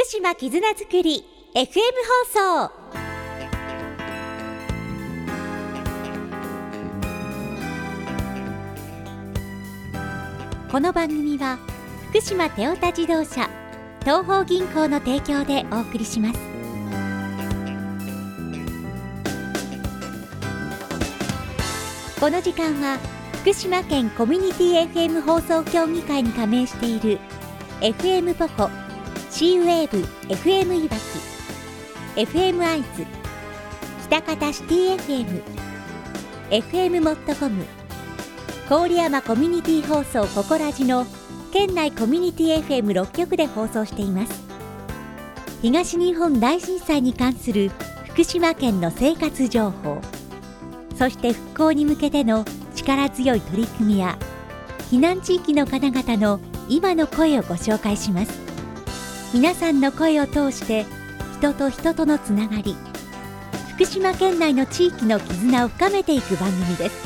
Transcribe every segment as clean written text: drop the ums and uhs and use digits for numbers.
島絆づくり FM 放送。この番組は福島テオタ自動車東邦銀行の提供でお送りします。この時間は福島県コミュニティ FM 放送協議会に加盟している FM ポコ、C ウェーブ FM いわき、 FM アイズ、北方シティ FM、 FM モットコム、郡山コミュニティ放送ココラジの県内コミュニティ FM6 局で放送しています。東日本大震災に関する福島県の生活情報、そして復興に向けての力強い取り組みや避難地域の方々の今の声をご紹介します。皆さんの声を通して人と人とのつながり、福島県内の地域の絆を深めていく番組です。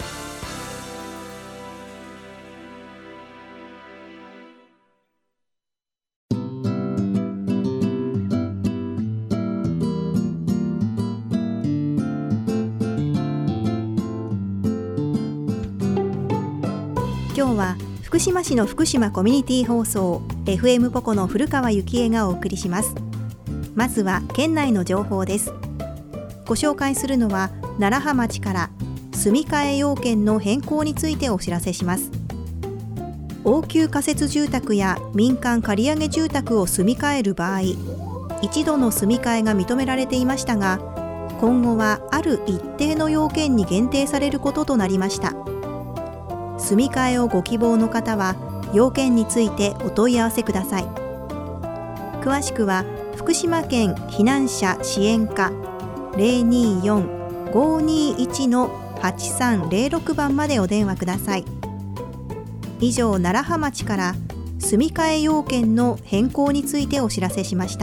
今日は福島市の福島コミュニティ放送 FM ポコの古川幸恵がお送りします。まずは県内の情報です。ご紹介するのは楢葉町から住み替え要件の変更についてお知らせします。応急仮設住宅や民間借り上げ住宅を住み替える場合、一度の住み替えが認められていましたが、今後はある一定の要件に限定されることとなりました。住み替えをご希望の方は要件についてお問い合わせください。詳しくは福島県避難者支援課 024-521-8306 番までお電話ください。以上、楢葉町から住み替え要件の変更についてお知らせしました。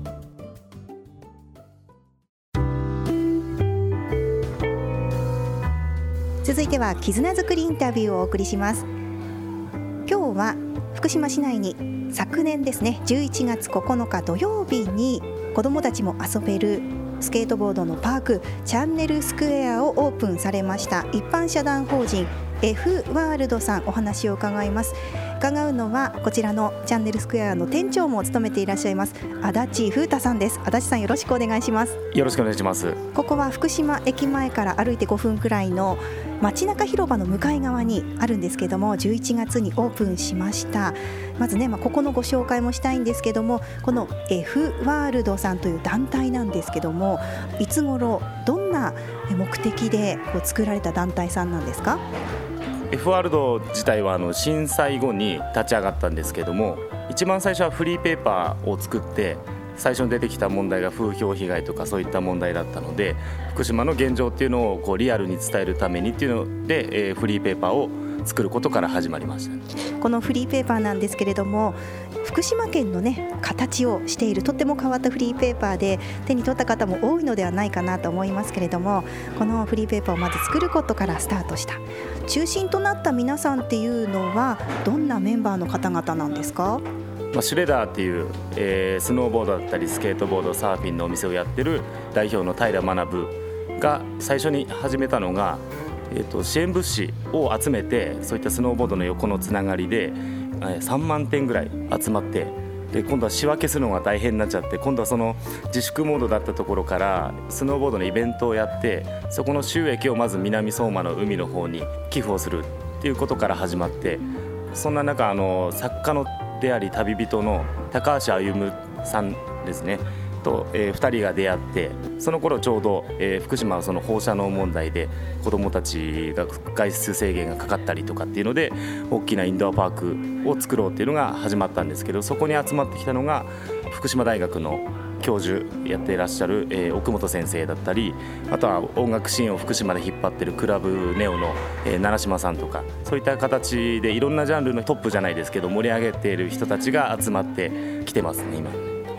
続いては絆づくりインタビューをお送りします。今日は福島市内に昨年ですね、11月9日土曜日に子どもたちも遊べるスケートボードのパークチャンネルスクエアをオープンされました一般社団法人 F ワールドさん、お話を伺います。伺うのはこちらのチャンネルスクエアの店長も務めていらっしゃいます足立風太さんです。足立さん、よろしくお願いします。 よろしくお願いします。 ここは福島駅前から歩いて5分くらいの街中広場の向かい側にあるんですけども、11月にオープンしました。まずね、ここのご紹介もしたいんですけども、この F ワールドさんという団体なんですけども、いつ頃どんな目的で作られた団体さんなんですか？ F ワールド自体は震災後に立ち上がったんですけども、一番最初はフリーペーパーを作って、最初に出てきた問題が風評被害とかそういった問題だったので、福島の現状っていうのをリアルに伝えるためにっていうので、フリーペーパーを作ることから始まりました。 このフリーペーパーなんですけれども、福島県のね、形をしているとっても変わったフリーペーパーで手に取った方も多いのではないかなと思いますけれども、このフリーペーパーをまず作ることからスタートした。中心となった皆さんっていうのはどんなメンバーの方々なんですか？ シュレダーっていう、スノーボードだったりスケートボード、サーフィンのお店をやってる代表の平学が最初に始めたのが、支援物資を集めて、そういったスノーボードの横のつながりで、3万点ぐらい集まって、で今度は仕分けするのが大変になっちゃって、今度はその自粛モードだったところからスノーボードのイベントをやって、そこの収益をまず南相馬の海の方に寄付をするっていうことから始まって、そんな中作家のであり旅人の高橋歩さんですねと、2人が出会って、その頃ちょうど、福島はその放射能問題で子どもたちが外出制限がかかったりとかっていうので、大きなインドアパークを作ろうっていうのが始まったんですけど、そこに集まってきたのが福島大学の教授やっていらっしゃる、奥本先生だったり、あとは音楽シーンを福島で引っ張ってるクラブネオの、奈良島さんとか、そういった形でいろんなジャンルのトップじゃないですけど盛り上げている人たちが集まってきてますね今。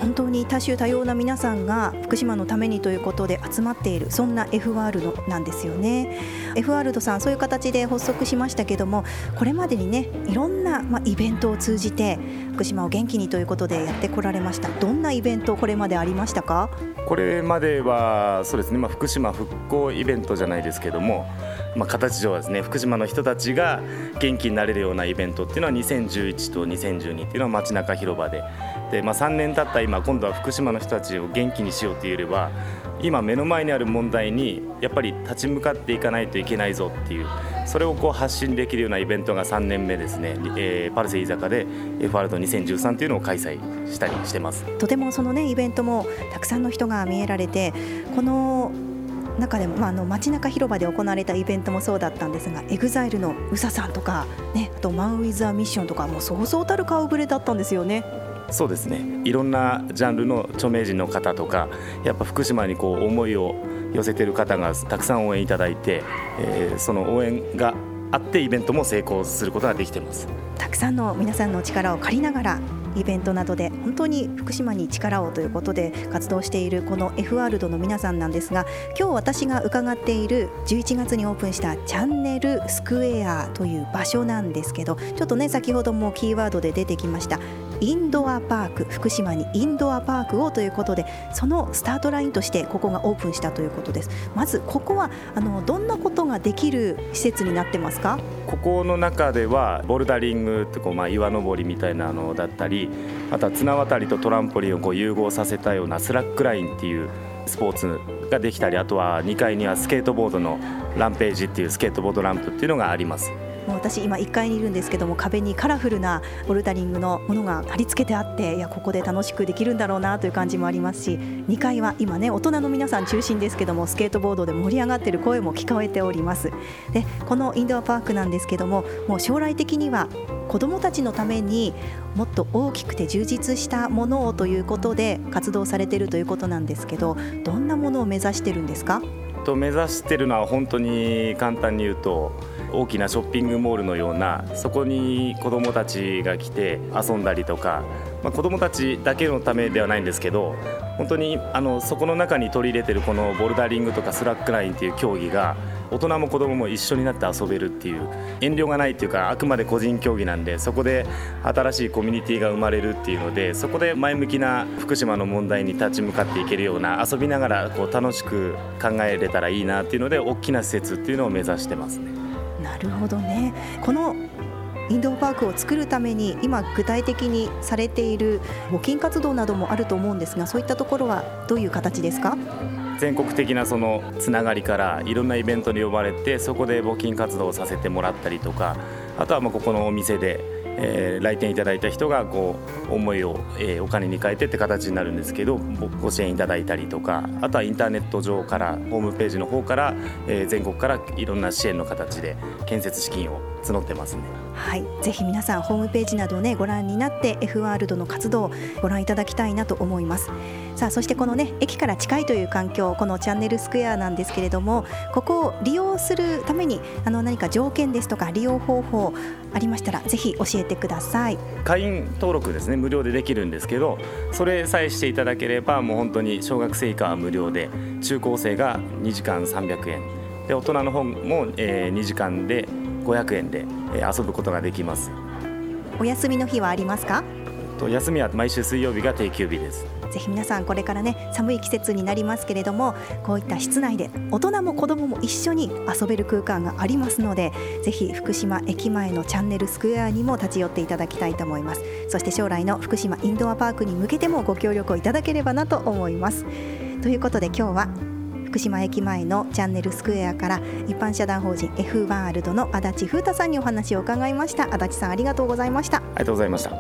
本当に多種多様な皆さんが福島のためにということで集まっている、そんな F ワールドなんですよね。 F ワールドさん、そういう形で発足しましたけども、これまでにね、いろんなイベントを通じて福島を元気にということでやってこられました。どんなイベントこれまでありましたか？ これまではそうですね、福島復興イベントじゃないですけども、形上はですね、福島の人たちが元気になれるようなイベントっていうのは2011と2012っていうのは街中広場で、3年経った今度は福島の人たちを元気にしようというよりは、今目の前にある問題にやっぱり立ち向かっていかないといけないぞっていう、それを発信できるようなイベントが3年目ですね、パルセ飯坂で F ワールド2013というのを開催したりしてます。 とてもそのね、イベントもたくさんの人が見えられて、この中でも、街中広場で行われたイベントもそうだったんですが、EXILE の宇佐さんとか、あとマン・ウィズ・ア・ミッションとか、もうそうそうたる顔ぶれだったんですよね。 そうですね、いろんなジャンルの著名人の方とか、やっぱ福島に思いを寄せている方がたくさん応援いただいて、その応援があってイベントも成功することができています。 たくさんの皆さんの力を借りながらイベントなどで本当に福島に力をということで活動しているこの F ワールドの皆さんなんですが、今日私が伺っている11月にオープンしたチャンネルスクエアという場所なんですけど、ちょっとね、先ほどもキーワードで出てきましたインドアパーク、福島にインドアパークをということで、そのスタートラインとしてここがオープンしたということです。まずここはどんなことができる施設になってますか？ ここの中ではボルダリングって岩登りみたいなのだったり、あとは綱渡りとトランポリンを融合させたようなスラックラインっていうスポーツができたり、あとは2階にはスケートボードのランページっていうスケートボードランプっていうのがあります。 もう私今1階にいるんですけども、壁にカラフルなボルダリングのものが貼り付けてあって、いやここで楽しくできるんだろうなという感じもありますし、2階は今ね、大人の皆さん中心ですけども、スケートボードで盛り上がっている声も聞こえております。でこのインドアパークなんですけども、もう将来的には子どもたちのためにもっと大きくて充実したものをということで活動されているということなんですけど、どんなものを目指してるんですか？ 目指してるのは本当に簡単に言うと、大きなショッピングモールのような、そこに子どもたちが来て遊んだりとか、子どもたちだけのためではないんですけど、本当にそこの中に取り入れてるこのボルダリングとかスラックラインっていう競技が大人も子どもも一緒になって遊べるっていう、遠慮がないっていうか、あくまで個人競技なんで、そこで新しいコミュニティが生まれるっていうので、そこで前向きな福島の問題に立ち向かっていけるような、遊びながら楽しく考えれたらいいなっていうので、大きな施設っていうのを目指してますね。 なるほどね。このインドアパークを作るために今具体的にされている募金活動などもあると思うんですが、そういったところはどういう形ですか？ 全国的なそのつながりからいろんなイベントに呼ばれて、そこで募金活動をさせてもらったりとか、あとはここのお店で来店いただいた人が思いをお金に変えてって形になるんですけど、ご支援いただいたりとか、あとはインターネット上からホームページの方から全国からいろんな支援の形で建設資金を募ってますね。 はい、ぜひ皆さんホームページなどをご覧になって F ワールドの活動をご覧いただきたいなと思います。さあ、そしてこの駅から近いという環境、このチャンネルスクエアなんですけれども、ここを利用するために何か条件ですとか利用方法ありましたらぜひ教えてください。 会員登録ですね、無料でできるんですけど、それさえしていただければもう本当に小学生以下は無料で、中高生が2時間300円で、大人の方も2時間で500円で遊ぶことができます。 お休みの日はありますか？ 休みは毎週水曜日が定休日です。 ぜひ皆さんこれから寒い季節になりますけれども、こういった室内で大人も子どもも一緒に遊べる空間がありますので、ぜひ福島駅前のチャンネルスクエアにも立ち寄っていただきたいと思います。そして将来の福島インドアパークに向けてもご協力をいただければなと思います。ということで今日は福島駅前のチャンネルスクエアから一般社団法人 F ワールドの足立風太さんにお話を伺いました。足立さん、ありがとうございました。 ありがとうございました。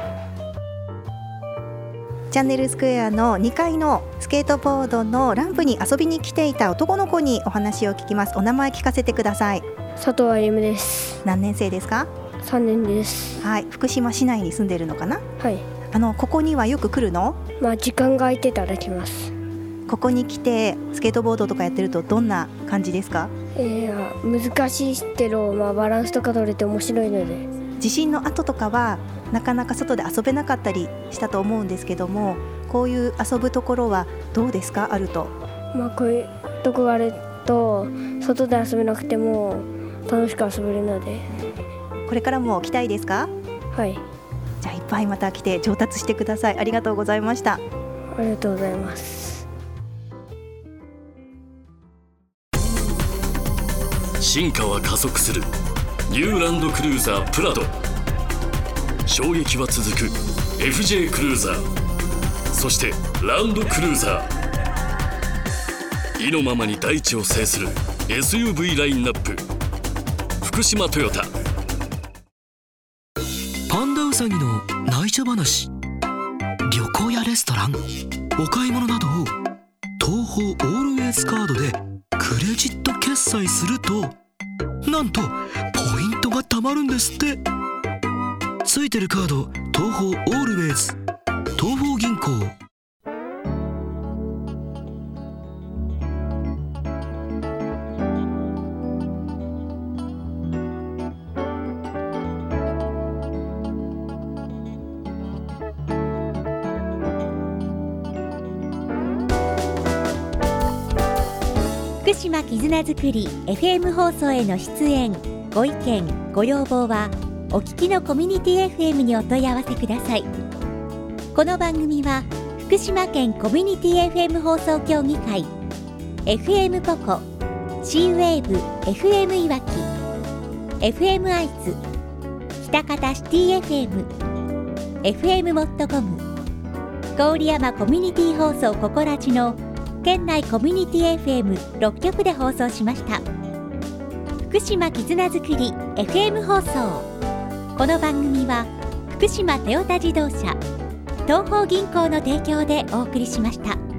チャンネルスクエアの2階のスケートボードのランプに遊びに来ていた男の子にお話を聞きます。お名前聞かせてください。 佐藤歩です。 何年生ですか ？3年です。 はい、福島市内に住んでるのかな？ はい。 ここにはよく来るの？ 時間が空いてたら来ます。 ここに来てスケートボードとかやってるとどんな感じですか？ 難しいけど、バランスとか取れて面白いので。 地震の後とかはなかなか外で遊べなかったりしたと思うんですけども、 こういう遊ぶところはどうですか？あると。 こういうとこがあると外で遊べなくても楽しく遊べるので。 これからも来たいですか？ はい。 じゃあいっぱいまた来て上達してください。ありがとうございました。 ありがとうございます。 進化は加速するニューランドクルーザープラド。衝撃は続く FJ クルーザー、そしてランドクルーザー。意のままに大地を制する SUV ラインナップ、福島トヨタ。 パンダウサギの内緒話。旅行やレストラン、お買い物などを東宝オールウェイズカードでクレジット決済すると、なんとポイントが貯まるんですって。ついてるカード、東宝オールウェイズ、東宝銀行。 福島絆づくり FM 放送への出演、ご意見、ご要望はお聞きのコミュニティ FM にお問い合わせください。この番組は福島県コミュニティ FM 放送協議会、 FM ポコ、 C-WAVE FM いわき、 FM 愛知、喜多方シティ FM、 FM モットコム、郡山コミュニティ放送ココラジの県内コミュニティ FM6 局で放送しました。福島絆づくり FM 放送。この番組は福島トヨタ自動車、東宝銀行の提供でお送りしました。